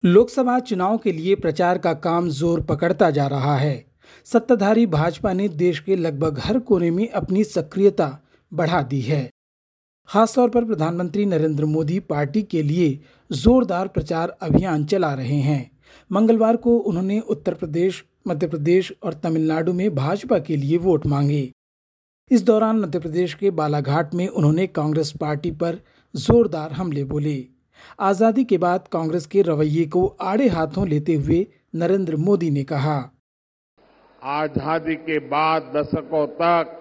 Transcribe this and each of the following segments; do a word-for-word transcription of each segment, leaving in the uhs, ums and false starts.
लोकसभा चुनाव के लिए प्रचार का काम जोर पकड़ता जा रहा है। सत्ताधारी भाजपा ने देश के लगभग हर कोने में अपनी सक्रियता बढ़ा दी है। खासतौर पर प्रधानमंत्री नरेंद्र मोदी पार्टी के लिए जोरदार प्रचार अभियान चला रहे हैं। मंगलवार को उन्होंने उत्तर प्रदेश, मध्य प्रदेश और तमिलनाडु में भाजपा के लिए वोट मांगे। इस दौरान मध्य प्रदेश के बालाघाट में उन्होंने कांग्रेस पार्टी पर जोरदार हमले बोले। आजादी के बाद कांग्रेस के रवैये को आड़े हाथों लेते हुए नरेंद्र मोदी ने कहा, आजादी के बाद दशकों तक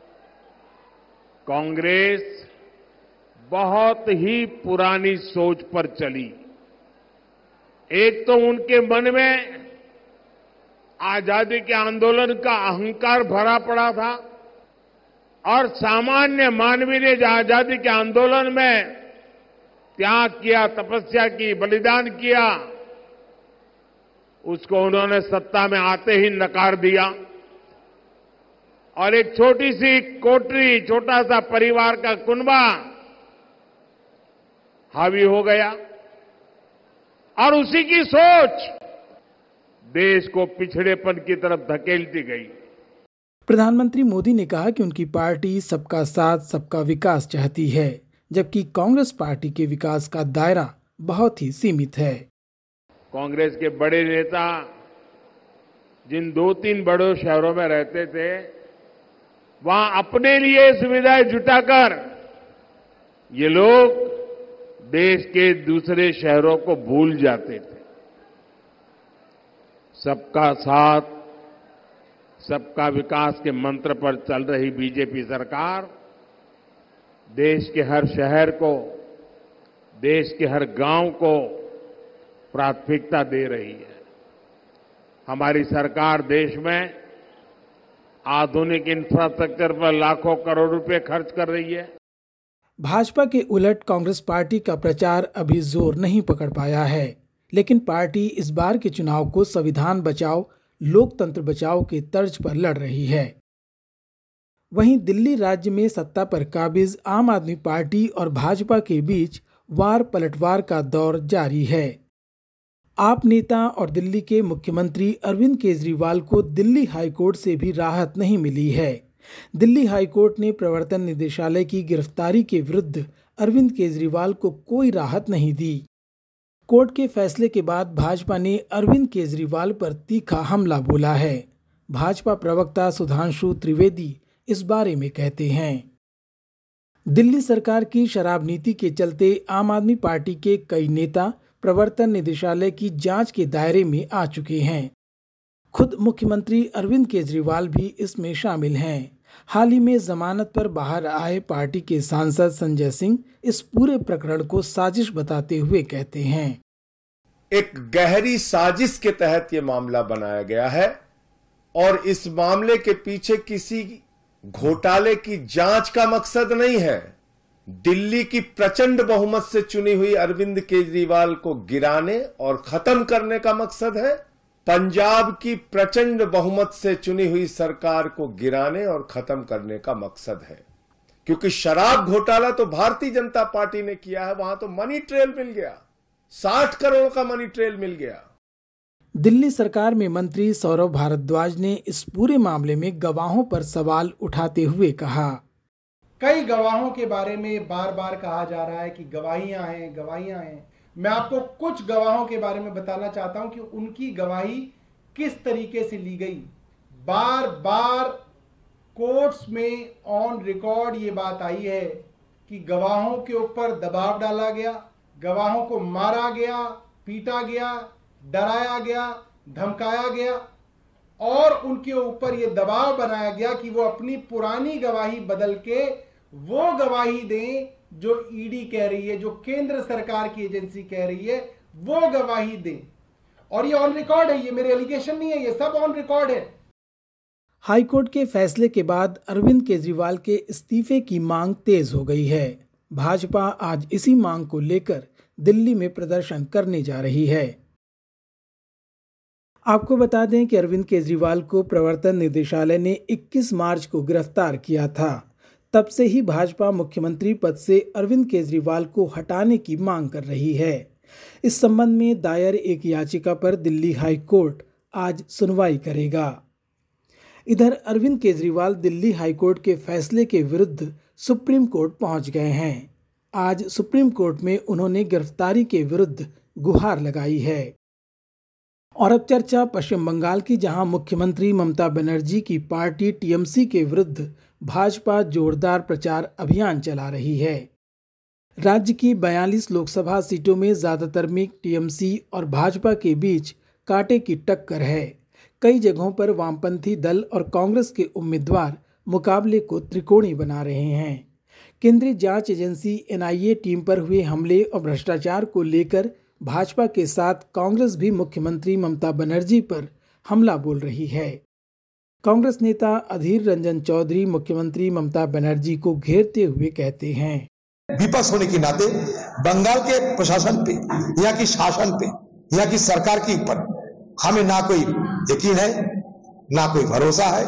कांग्रेस बहुत ही पुरानी सोच पर चली। एक तो उनके मन में आजादी के आंदोलन का अहंकार भरा पड़ा था और सामान्य मानवीय ने जो आजादी के आंदोलन में त्याग किया, तपस्या की, बलिदान किया, उसको उन्होंने सत्ता में आते ही नकार दिया और एक छोटी सी कोठरी, छोटा सा परिवार का कुनबा हावी हो गया और उसी की सोच देश को पिछड़ेपन की तरफ धकेलती गई। प्रधानमंत्री मोदी ने कहा कि उनकी पार्टी सबका साथ, सबका विकास चाहती है, जबकि कांग्रेस पार्टी के विकास का दायरा बहुत ही सीमित है। कांग्रेस के बड़े नेता जिन दो तीन बड़े शहरों में रहते थे, वहां अपने लिए सुविधाएं जुटाकर ये लोग देश के दूसरे शहरों को भूल जाते थे। सबका साथ, सबका विकास के मंत्र पर चल रही बीजेपी सरकार देश के हर शहर को, देश के हर गांव को प्राथमिकता दे रही है। हमारी सरकार देश में आधुनिक इंफ्रास्ट्रक्चर पर लाखों करोड़ रुपए खर्च कर रही है। भाजपा के उलट कांग्रेस पार्टी का प्रचार अभी जोर नहीं पकड़ पाया है, लेकिन पार्टी इस बार के चुनाव को संविधान बचाओ, लोकतंत्र बचाओ के तर्ज पर लड़ रही है। वहीं दिल्ली राज्य में सत्ता पर काबिज आम आदमी पार्टी और भाजपा के बीच वार पलटवार का दौर जारी है। आप नेता और दिल्ली के मुख्यमंत्री अरविंद केजरीवाल को दिल्ली हाईकोर्ट से भी राहत नहीं मिली है। दिल्ली हाईकोर्ट ने प्रवर्तन निदेशालय की गिरफ्तारी के विरुद्ध अरविंद केजरीवाल को कोई राहत नहीं दी। कोर्ट के फैसले के बाद भाजपा ने अरविंद केजरीवाल पर तीखा हमला बोला है। भाजपा प्रवक्ता सुधांशु त्रिवेदी इस बारे में कहते हैं, दिल्ली सरकार की शराब नीति के चलते आम आदमी पार्टी के कई नेता प्रवर्तन निदेशालय की जांच के दायरे में आ चुके हैं। खुद मुख्यमंत्री अरविंद केजरीवाल भी इसमें शामिल हैं। हाल ही में जमानत पर बाहर आए पार्टी के सांसद संजय सिंह इस पूरे प्रकरण को साजिश बताते हुए कहते हैं, एक गहरी साजिश के तहत यह मामला बनाया गया है और इस मामले के पीछे किसी घोटाले की जांच का मकसद नहीं है। दिल्ली की प्रचंड बहुमत से चुनी हुई अरविंद केजरीवाल को गिराने और खत्म करने का मकसद है। पंजाब की प्रचंड बहुमत से चुनी हुई सरकार को गिराने और खत्म करने का मकसद है, क्योंकि शराब घोटाला तो भारतीय जनता पार्टी ने किया है। वहां तो मनी ट्रेल मिल गया, साठ करोड़ का मनी ट्रेल मिल गया। दिल्ली सरकार में मंत्री सौरभ भारद्वाज ने इस पूरे मामले में गवाहों पर सवाल उठाते हुए कहा, कई गवाहों के बारे में बार बार कहा जा रहा है कि गवाहियां हैं, गवाहियां हैं। मैं आपको कुछ गवाहों के बारे में बताना चाहता हूं कि उनकी गवाही किस तरीके से ली गई। बार बार कोर्ट्स में ऑन रिकॉर्ड ये बात आई है कि गवाहों के ऊपर दबाव डाला गया, गवाहों को मारा गया, पीटा गया, डराया गया, धमकाया गया और उनके ऊपर यह दबाव बनाया गया कि वो अपनी पुरानी गवाही बदल के वो गवाही दें जो ईडी कह रही है, जो केंद्र सरकार की एजेंसी कह रही है, वो गवाही दें। और ये ऑन रिकॉर्ड है, ये मेरे एलिगेशन नहीं है, ये सब ऑन रिकॉर्ड है। हाईकोर्ट के फैसले के बाद अरविंद केजरीवाल के इस्तीफे की मांग तेज हो गई है। भाजपा आज इसी मांग को लेकर दिल्ली में प्रदर्शन करने जा रही है। आपको बता दें कि अरविंद केजरीवाल को प्रवर्तन निदेशालय ने इक्कीस मार्च को गिरफ्तार किया था। तब से ही भाजपा मुख्यमंत्री पद से अरविंद केजरीवाल को हटाने की मांग कर रही है। इस संबंध में दायर एक याचिका पर दिल्ली हाई कोर्ट आज सुनवाई करेगा। इधर अरविंद केजरीवाल दिल्ली हाई कोर्ट के फैसले के विरुद्ध सुप्रीम कोर्ट पहुंच गए हैं। आज सुप्रीम कोर्ट में उन्होंने गिरफ्तारी के विरुद्ध गुहार लगाई है। और अब चर्चा पश्चिम बंगाल की, जहां मुख्यमंत्री ममता बनर्जी की पार्टी टीएमसी के विरुद्ध भाजपा जोरदार प्रचार अभियान चला रही है। राज्य की बयालीस लोकसभा सीटों में ज्यादातर में टीएमसी और भाजपा के बीच कांटे की टक्कर है। कई जगहों पर वामपंथी दल और कांग्रेस के उम्मीदवार मुकाबले को त्रिकोणीय बना रहे हैं। केंद्रीय जांच एजेंसी एनआईए टीम पर हुए हमले और भ्रष्टाचार को लेकर भाजपा के साथ कांग्रेस भी मुख्यमंत्री ममता बनर्जी पर हमला बोल रही है। कांग्रेस नेता अधीर रंजन चौधरी मुख्यमंत्री ममता बनर्जी को घेरते हुए कहते हैं, विपक्ष होने के नाते बंगाल के प्रशासन पे, यहाँ की शासन पे, यहाँ की सरकार के ऊपर हमें ना कोई यकीन है, ना कोई भरोसा है।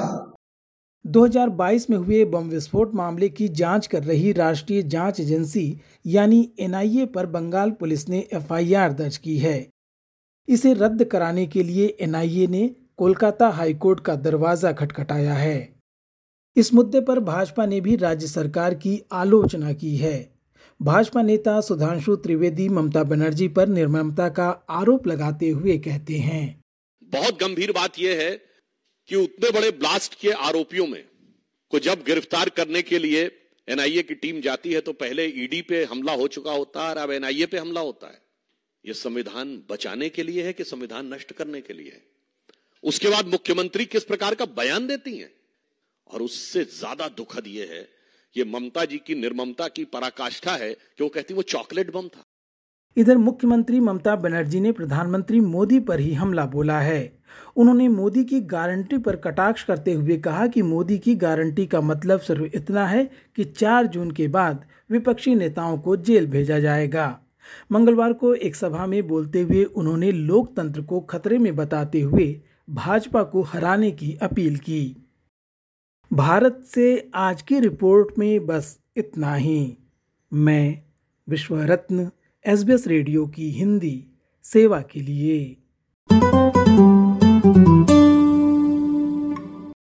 दो हज़ार बाईस में हुए बम विस्फोट मामले की जांच कर रही राष्ट्रीय जांच एजेंसी यानी एनआईए पर बंगाल पुलिस ने एफआईआर दर्ज की है। इसे रद्द कराने के लिए एनआईए ने कोलकाता हाईकोर्ट का दरवाजा खटखटाया है। इस मुद्दे पर भाजपा ने भी राज्य सरकार की आलोचना की है। भाजपा नेता सुधांशु त्रिवेदी ममता बनर्जी पर निर्ममता का आरोप लगाते हुए कहते हैं, बहुत गंभीर बात यह है कि उतने बड़े ब्लास्ट के आरोपियों में को जब गिरफ्तार करने के लिए एनआईए की टीम जाती है तो पहले ईडी पे हमला हो चुका होता है और अब एनआईए पे हमला होता है। यह संविधान बचाने के लिए है कि संविधान नष्ट करने के लिए है? उसके बाद मुख्यमंत्री किस प्रकार का बयान देती हैं, और उससे ज्यादा दुखद यह है, ये ममता जी की निर्ममता की पराकाष्ठा है कि वो कहती वो चॉकलेट बम था। इधर मुख्यमंत्री ममता बनर्जी ने प्रधानमंत्री मोदी पर ही हमला बोला है। उन्होंने मोदी की गारंटी पर कटाक्ष करते हुए कहा कि मोदी की गारंटी का मतलब सिर्फ इतना है कि चार जून के बाद विपक्षी नेताओं को जेल भेजा जाएगा। मंगलवार को एक सभा में बोलते हुए उन्होंने लोकतंत्र को खतरे में बताते हुए भाजपा को हराने की अपील की। भारत से आज की रिपोर्ट में बस इतना ही। मैं विश्व रत्न एसबीएस रेडियो की हिंदी सेवा के लिए।